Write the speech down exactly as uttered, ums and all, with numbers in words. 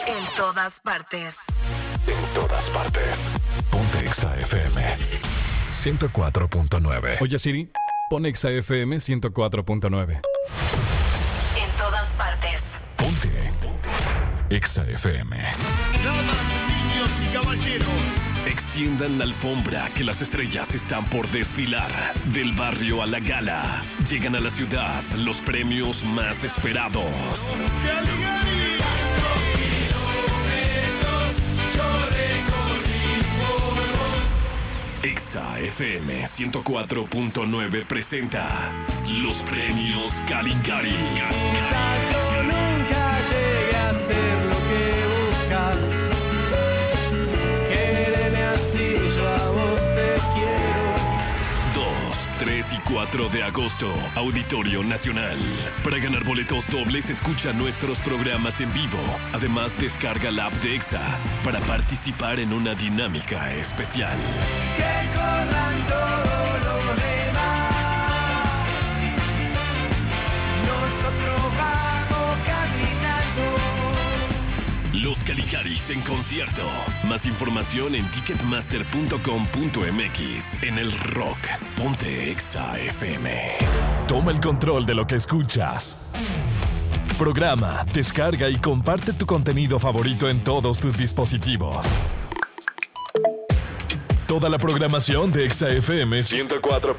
En todas partes. En todas partes. Ponte Exa F M ciento cuatro punto nueve. Oye Siri, pon Exa F M ciento cuatro punto nueve. En todas partes. Ponte Exa F M. Damas, niños y caballeros, extiendan la alfombra que las estrellas están por desfilar. Del barrio a la gala, llegan a la ciudad los premios más esperados. Caligari. Exa F M ciento cuatro punto nueve presenta los premios Caligari. Quizás yo nunca llegue a ser lo que buscas. Quéreme así, yo a vos te quiero. dos, tres y cuatro de agosto, Auditorio Nacional. Para ganar boletos dobles, escucha nuestros programas en vivo. Además, descarga la app de Exa para participar en una dinámica especial. Que corran todos los demás. Nosotros vamos caminando. Los Caligaris en concierto. Más información en ticketmaster punto com punto m x. En el rock, ponte Exa F M. Toma el control de lo que escuchas. Programa, descarga y comparte tu contenido favorito en todos tus dispositivos. Toda la programación de Exa F M ciento cuatro